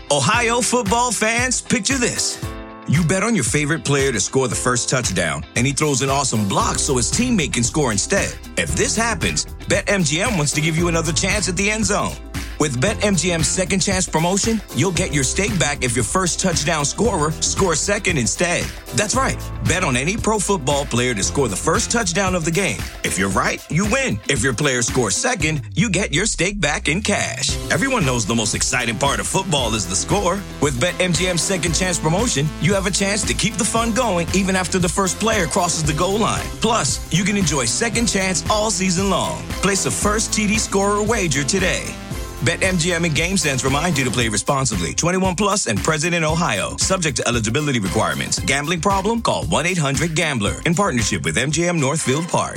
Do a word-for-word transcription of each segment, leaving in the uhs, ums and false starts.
Ohio football fans, picture this. You bet on your favorite player to score the first touchdown, and he throws an awesome block so his teammate can score instead. If this happens, BetMGM wants to give you another chance at the end zone. With BetMGM's Second Chance promotion, you'll get your stake back if your first touchdown scorer scores second instead. That's right. Bet on any pro football player to score the first touchdown of the game. If you're right, you win. If your player scores second, you get your stake back in cash. Everyone knows the most exciting part of football is the score. With BetMGM's Second Chance promotion, you have a chance to keep the fun going even after the first player crosses the goal line. Plus, you can enjoy Second Chance all season long. Place a first T D scorer wager today. BetMGM and GameSense remind you to play responsibly. twenty-one plus and present in Ohio. Subject to eligibility requirements. Gambling problem? Call one eight hundred gambler. In partnership with M G M Northfield Park.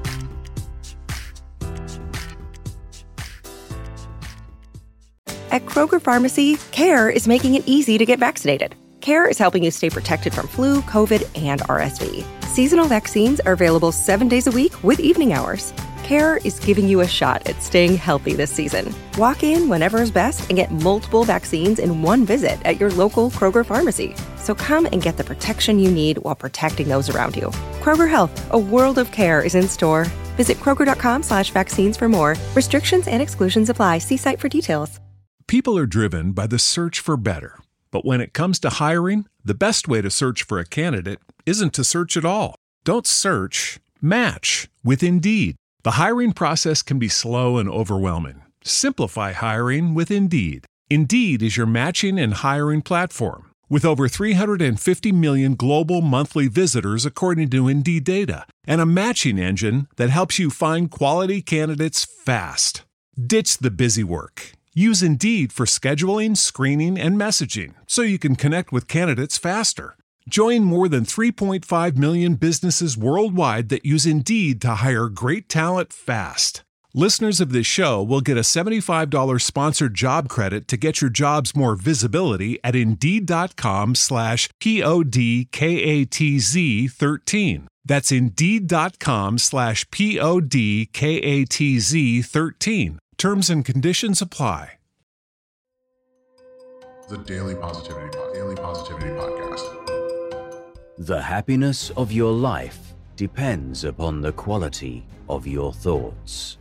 At Kroger Pharmacy, CARE is making it easy to get vaccinated. CARE is helping you stay protected from flu, COVID, and R S V. Seasonal vaccines are available seven days a week with evening hours. CARE is giving you a shot at staying healthy this season. Walk in whenever is best and get multiple vaccines in one visit at your local Kroger pharmacy. So come and get the protection you need while protecting those around you. Kroger Health, a world of care is in store. Visit kroger.com slash vaccines for more. Restrictions and exclusions apply. See site for details. People are driven by the search for better. But when it comes to hiring, the best way to search for a candidate isn't to search at all. Don't search, match with Indeed. The hiring process can be slow and overwhelming. Simplify hiring with Indeed. Indeed is your matching and hiring platform. With over three hundred fifty million global monthly visitors according to Indeed data, and a matching engine that helps you find quality candidates fast. Ditch the busy work. Use Indeed for scheduling, screening, and messaging so you can connect with candidates faster. Join more than three point five million businesses worldwide that use Indeed to hire great talent fast. Listeners of this show will get a seventy-five dollars sponsored job credit to get your jobs more visibility at Indeed.com slash P-O-D-K-A-T-Z 13. That's Indeed.com slash P-O-D-K-A-T-Z 13. Terms and conditions apply. The Daily Positivity, Daily Positivity Podcast. The happiness of your life depends upon the quality of your thoughts.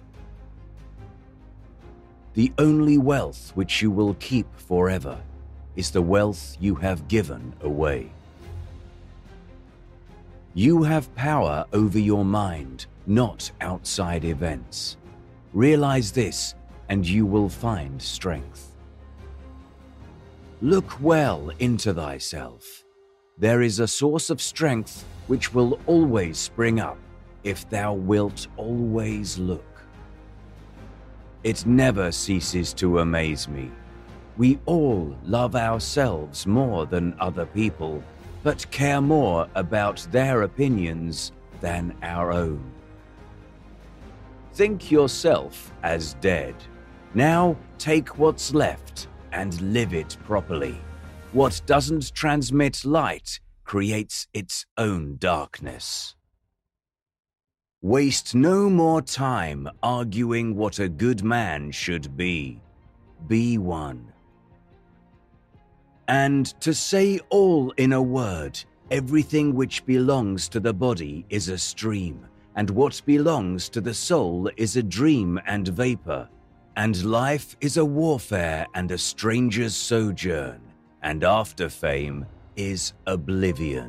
The only wealth which you will keep forever is the wealth you have given away. You have power over your mind, not outside events. Realize this, and you will find strength. Look well into thyself. There is a source of strength which will always spring up if thou wilt always look. It never ceases to amaze me. We all love ourselves more than other people, but care more about their opinions than our own. Think yourself as dead. Now take what's left and live it properly. What doesn't transmit light creates its own darkness. Waste no more time arguing what a good man should be. Be one. And to say all in a word, everything which belongs to the body is a stream, and what belongs to the soul is a dream and vapor, and life is a warfare and a stranger's sojourn, and after fame is oblivion.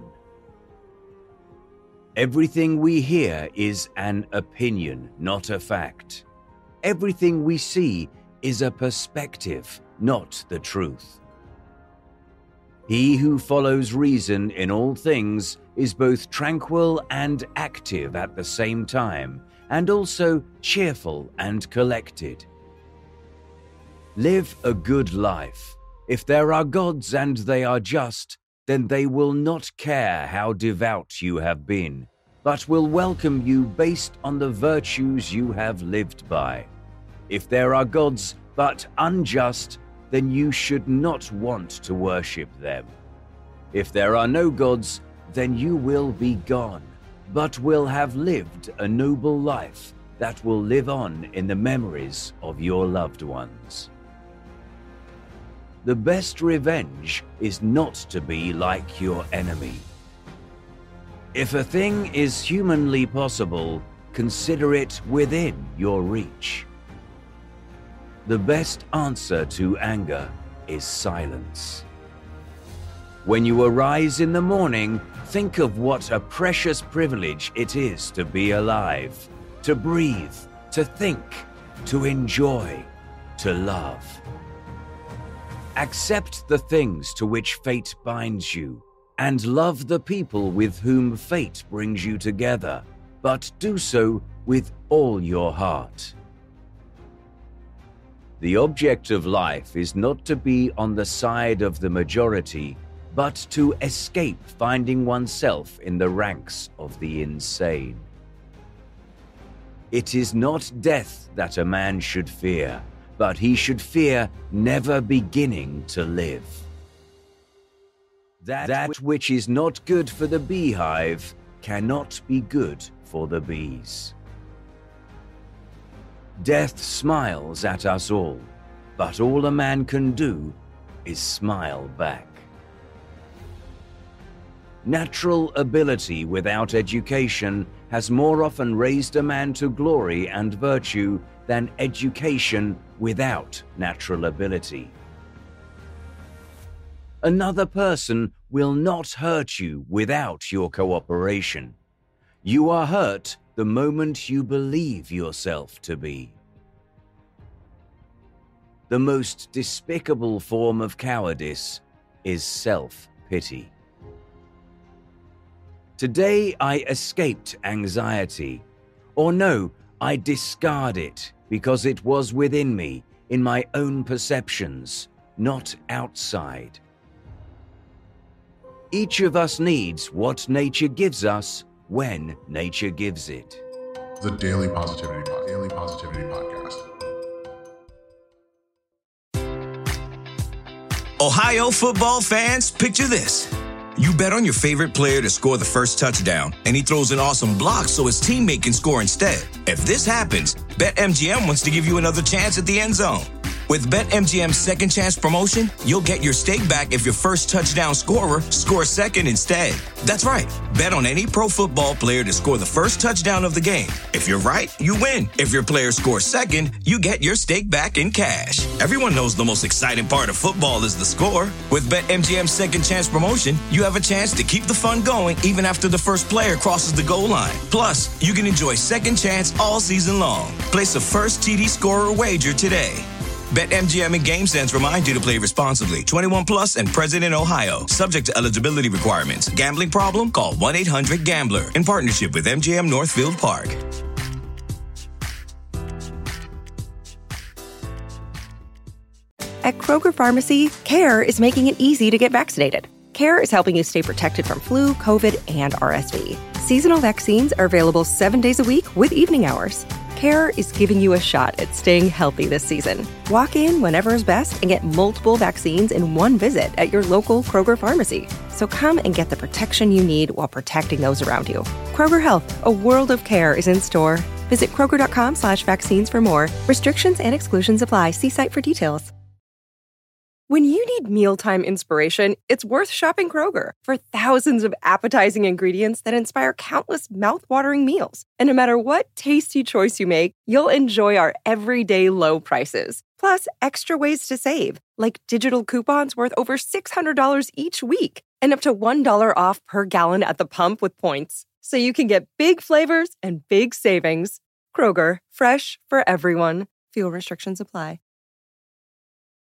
Everything we hear is an opinion, not a fact. Everything we see is a perspective, not the truth. He who follows reason in all things is both tranquil and active at the same time, and also cheerful and collected. Live a good life. If there are gods and they are just, then they will not care how devout you have been, but will welcome you based on the virtues you have lived by. If there are gods but unjust, then you should not want to worship them. If there are no gods, then you will be gone, but will have lived a noble life that will live on in the memories of your loved ones. The best revenge is not to be like your enemy. If a thing is humanly possible, consider it within your reach. The best answer to anger is silence. When you arise in the morning, think of what a precious privilege it is to be alive, to breathe, to think, to enjoy, to love. Accept the things to which fate binds you, and love the people with whom fate brings you together, but do so with all your heart. The object of life is not to be on the side of the majority, but to escape finding oneself in the ranks of the insane. It is not death that a man should fear, but he should fear never beginning to live. That, that which is not good for the beehive cannot be good for the bees. Death smiles at us all, but all a man can do is smile back. Natural ability without education has more often raised a man to glory and virtue than education without natural ability. Another person will not hurt you without your cooperation. You are hurt the moment you believe yourself to be. The most despicable form of cowardice is self-pity. Today I escaped anxiety, or no, I discard it because it was within me, in my own perceptions, not outside. Each of us needs what nature gives us when nature gives it. The Daily Positivity Pod, Daily Positivity Podcast. Ohio football fans, picture this. You bet on your favorite player to score the first touchdown, and he throws an awesome block so his teammate can score instead. If this happens, BetMGM wants to give you another chance at the end zone. With BetMGM's second chance promotion, you'll get your stake back if your first touchdown scorer scores second instead. That's right. Bet on any pro football player to score the first touchdown of the game. If you're right, you win. If your player scores second, you get your stake back in cash. Everyone knows the most exciting part of football is the score. With BetMGM's second chance promotion, you have a chance to keep the fun going even after the first player crosses the goal line. Plus, you can enjoy second chance all season long. Place a first T D scorer wager today. BetMGM and GameSense remind you to play responsibly. twenty-one plus and present in Ohio. Subject to eligibility requirements. Gambling problem? Call one eight hundred gambler. In partnership with M G M Northfield Park. At Kroger Pharmacy, CARE is making it easy to get vaccinated. CARE is helping you stay protected from flu, COVID, and R S V. Seasonal vaccines are available seven days a week with evening hours. CARE is giving you a shot at staying healthy this season. Walk in whenever is best and get multiple vaccines in one visit at your local Kroger pharmacy. So come and get the protection you need while protecting those around you. Kroger Health, a world of care, is in store. Visit Kroger.com slash vaccines for more. Restrictions and exclusions apply. See site for details. When you need mealtime inspiration, it's worth shopping Kroger for thousands of appetizing ingredients that inspire countless mouth-watering meals. And no matter what tasty choice you make, you'll enjoy our everyday low prices. Plus, extra ways to save, like digital coupons worth over six hundred dollars each week and up to one dollar off per gallon at the pump with points. So you can get big flavors and big savings. Kroger, fresh for everyone. Fuel restrictions apply.